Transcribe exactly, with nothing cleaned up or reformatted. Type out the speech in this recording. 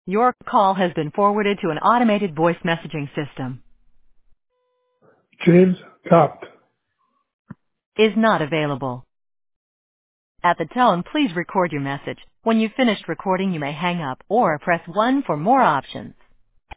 Your call has been forwarded to an automated voice messaging system. James Copt. Is not available. At the tone, please record your message. When you've finished recording, you may hang up or press one for more options.